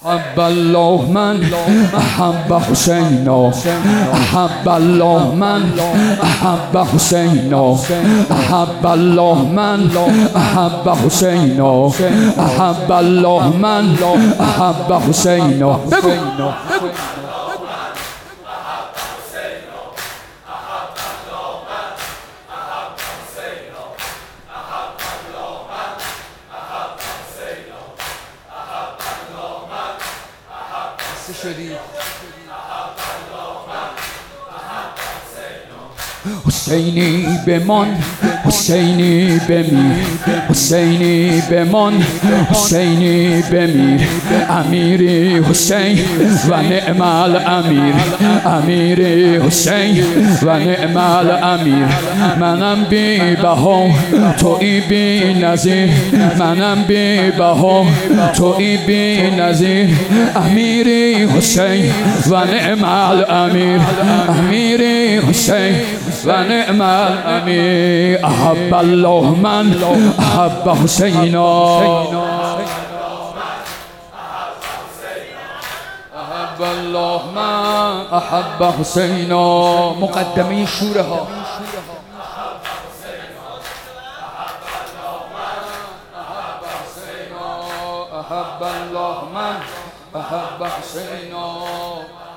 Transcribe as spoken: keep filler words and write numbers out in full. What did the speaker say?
أحب الله من أحب حسينا أحب الله من أحب حسينا أحب الله من أحب حسينا أحب الله من أحب حسينا. حسینی بمان حسینی بمیر حسینی بمان حسینی بمیر امیری حسین و نعم الامیر امیری حسین و نعم الامیر. منم بی بها تویی بی نظیر منم بی بها تویی بی نظیر امیری حسین و نعم الامیر امیری حسین و نعم الامیر. احب الله من احب حسینا احب الله من احب حسینا. مقدمه شوره ها. احب الله من احب حسینا.